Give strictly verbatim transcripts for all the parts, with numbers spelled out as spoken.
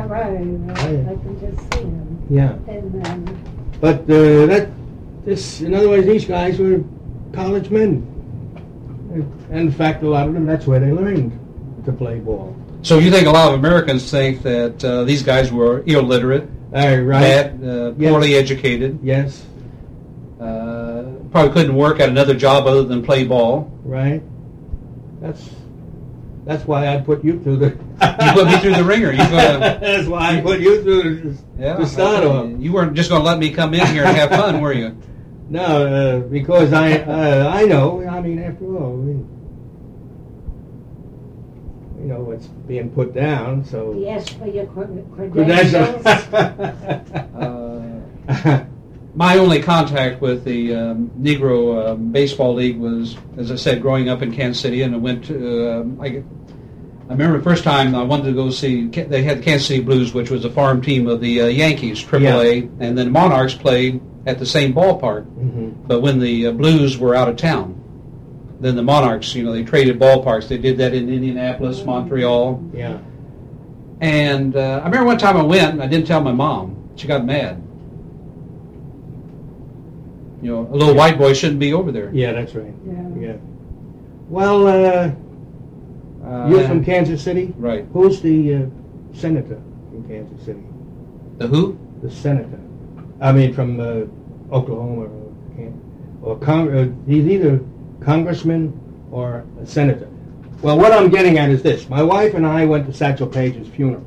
Yeah, right. I, I can just see him. Yeah. And um, But uh, that, this, in other words, these guys were college men. And in fact, a lot of them, that's where they learned to play ball. So you think a lot of Americans think that uh, these guys were illiterate, Uh, right. bad, uh, poorly Yes. educated, Yes, uh, probably couldn't work at another job other than play ball. right. That's that's why I put you through the. You put me through the ringer. You gonna, That's why I put you through the, yeah, the start okay. off. You weren't just going to let me come in here and have fun, were you? No, uh, because I uh, I know. I mean, after all, we, we know what's being put down. So yes, for your cred- credentials. credentials. Uh, my only contact with the um, Negro um, Baseball League was, as I said, growing up in Kansas City, and I went to. Um, I, I remember the first time I wanted to go see. They had the Kansas City Blues, which was a farm team of the uh, Yankees, triple A, Yeah. and then Monarchs played at the same ballpark. hmm But when the uh, Blues were out of town, then the Monarchs, you know, they traded ballparks. They did that in Indianapolis, Montreal. Yeah. And uh, I remember one time I went, and I didn't tell my mom. She got mad. You know, a little white boy shouldn't be over there. Yeah, that's right. Yeah. Yeah. Well, uh, Uh, you're from Kansas City. Right. Who's the uh, senator in Kansas City? The who? The senator. I mean, from uh, Oklahoma or, Can- or Cong- uh, he's either congressman or a senator. Well, what I'm getting at is this: my wife and I went to Satchel Paige's funeral.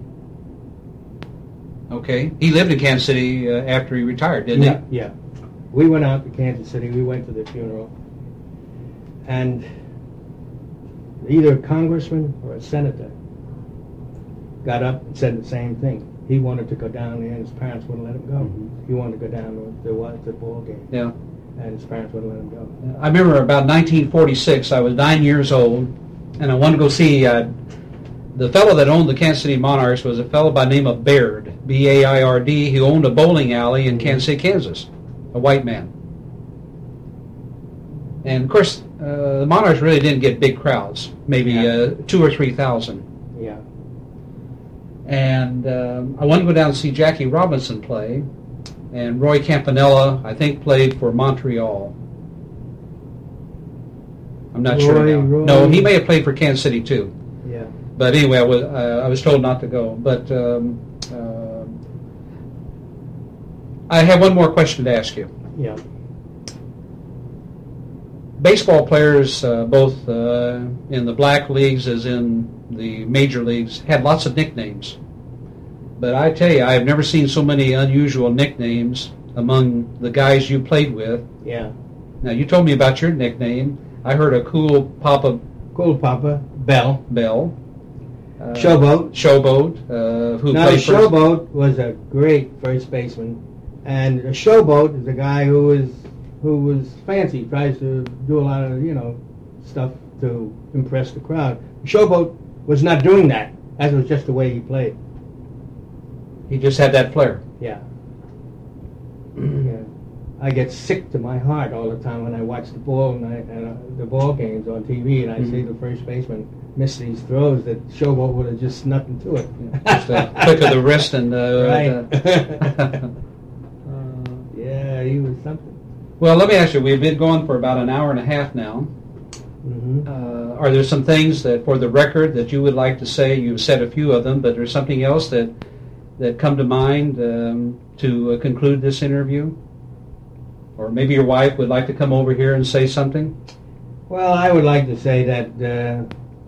Okay. He lived in Kansas City uh, after he retired, didn't Yeah, yeah. We went out to Kansas City. We went to the funeral, and either a congressman or a senator got up and said the same thing. He wanted to go down there, and his parents wouldn't let him go. Mhm. He wanted to go down to the, what, the ball game, he? Yeah. and his parents wouldn't let him go. I remember about nineteen forty-six, I was nine years old, and I wanted to go see, uh, the fellow that owned the Kansas City Monarchs was a fellow by the name of Baird, B A I R D, who owned a bowling alley in Kansas City, Kansas, a white man. And, of course, uh, the Monarchs really didn't get big crowds, maybe Yeah. uh, two or three thousand. Yeah. And um, I wanted to go down and see Jackie Robinson play, and Roy Campanella, I think, played for Montreal. I'm not sure Roy- now. Roy- No, he may have played for Kansas City too. Yeah. But anyway, I was uh, I was told not to go. But um, uh, I have one more question to ask you. Yeah. Baseball players, uh, both uh, in the black leagues as in the major leagues, had lots of nicknames. But I tell you, I have never seen so many unusual nicknames among the guys you played with. Yeah. Now, you told me about your nickname. I heard a cool Papa Cool Papa Bell. Bell. Uh, Showboat. Showboat, uh, who Now, played for... Showboat was a great first baseman, and a showboat is a guy who is who was fancy, tries to do a lot of you know stuff to impress the crowd. Showboat was not doing that. That was just the way he played. He just had that flair. Yeah. Yeah. I get sick to my heart all the time when I watch the ball and, I, and uh, the ball games on T V, and I Mhm. see the first baseman miss these throws that Showboat would have just nothing to it. Just a click of the wrist and... Uh, Right. uh, Yeah, he was something. well, let me ask you, we've been going for about an hour and a half now. hmm Uh, are there some things that, for the record, that you would like to say? You've said a few of them, but there's something else that that come to mind um, to uh, conclude this interview? Or maybe your wife would like to come over here and say something? Well, I would like to say that uh,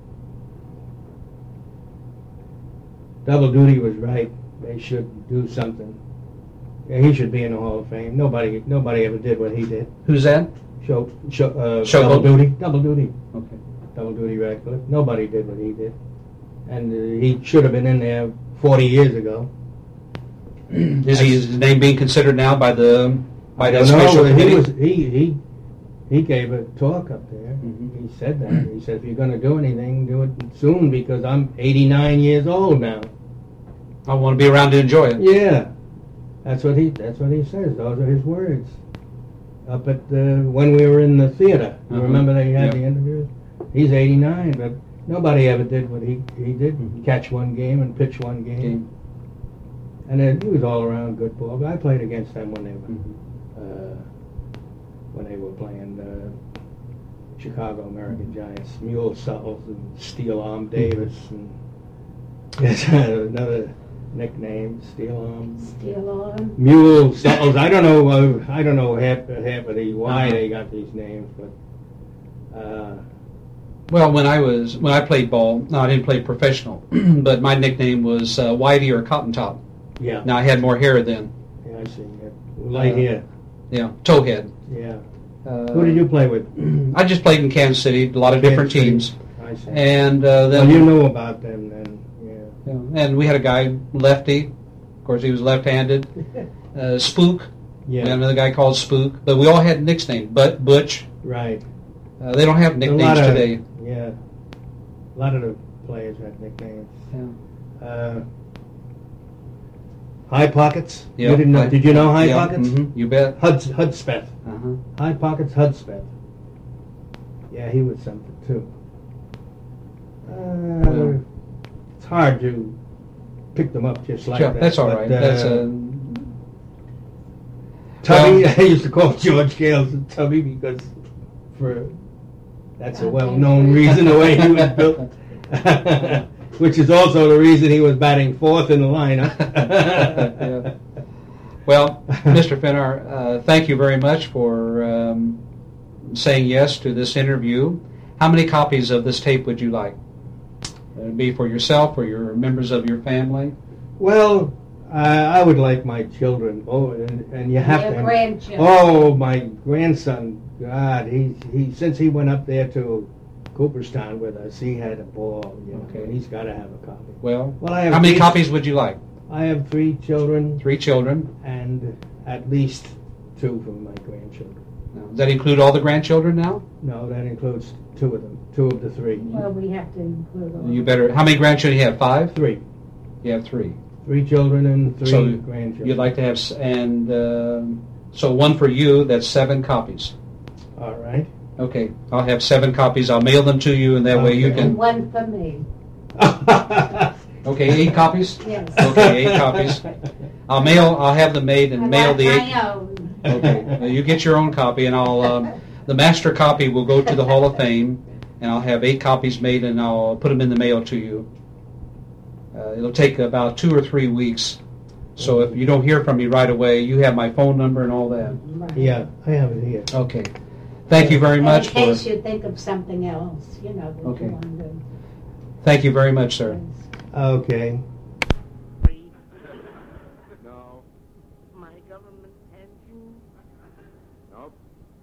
Double Duty was right. They should do something. Yeah, he should be in the Hall of Fame. Nobody, nobody ever did what he did. Who's that? Show, show, uh, Showboat? Double Duty, Double Duty, Okay. Double Duty Radcliffe. Nobody did what he did, and uh, he should have been in there forty years ago. Is he, his name being considered now by the by I that don't special know, he committee? was he he he gave a talk up there. Mhm. He said that. He said, if you're going to do anything, do it soon because I'm eighty-nine years old now. I want to be around to enjoy it. Yeah, that's what he that's what he says. Those are his words. Up at the when we were in the theater, you Uh-huh. remember they had Yep. the interviews. He's eighty-nine, but nobody ever did what he he did. Mhm. Catch one game and pitch one game. Game. And then he was all around good ball. But I played against them when they were Mhm. uh, when they were playing uh, Chicago American Giants. Mule Suttles and Steel Arm Davis, and yes, another nickname, Steel Arm. Steel on. Mule Suttles. I don't know. Uh, I don't know half half of the why Uh-huh. they got these names, but. Uh, Well, when I was when I played ball, no, I didn't play professional, but my nickname was uh, Whitey or Cotton Top. yeah. Now I had more hair then. Yeah, I see. Yeah. Light Uh, hair. Yeah, towhead. Yeah. Uh, Who did you play with? I just played in Kansas City, a lot of different Kansas teams, I see. and uh, then Well, you knew about them then. Yeah. yeah, and we had a guy lefty. Of course, he was left-handed. Uh, Spook. We had Yeah. another guy called Spook, but we all had nicknames. But Butch. Right. Uh, they don't have A nicknames lot of, today. Yeah. A lot of the players had nicknames. Yeah. Uh, High Pockets. Yeah, You didn't know? High- Did you know High yeah, Pockets? mhm, you bet. Hud Hudspeth. Uh-huh. High Pockets Hudspeth. Yeah, he was something too. Uh, Well. it's hard to pick them up just like Sure, that. that's all but, right. uh, That's uh, Tubby. well- I used to call George Gales Tubby because for that's a Okay. well-known reason the way he was built, which is also the reason he was batting fourth in the lineup. Yeah. Well, Mister Finnar, uh, thank you very much for um, saying yes to this interview. How many copies of this tape would you like? It'd be for yourself or your members of your family? Well, I I would like my children. Oh, and, and you have Your to. grandchildren. Oh, my grandson. God, he he since he went up there to Cooperstown with us, he had a ball. You know, Okay. and he's got to have a copy. Well, Well, I have how many three- copies would you like? I have three children Three children. and at least two from my grandchildren. Now, does that include all the grandchildren now? No, that includes two of them. Two of the three. Well, we have to include all. You better. How many grandchildren you have? Five. Three. You have three. Three children and three So grandchildren. You'd like to have, s- and um so one for you. That's seven copies. All right. Okay, I'll have seven copies. I'll mail them to you, and that way you Okay. And can. one for me. Okay, eight copies. Yes. Okay, eight copies. I'll mail. I'll have them made and I mail want the eight. my own. Okay, now you get your own copy, and I'll. Um, the master copy will go to the Hall of Fame, and I'll have eight copies made, and I'll put them in the mail to you. Uh, it'll take about two or three weeks. So if you don't hear from me right away, you have my phone number and all that. Right. Yeah, I have it here. Okay. Thank you very much In for. case you think of something else, you know, that Okay. you want to. Thank you very much, sir. Okay. No. My government pension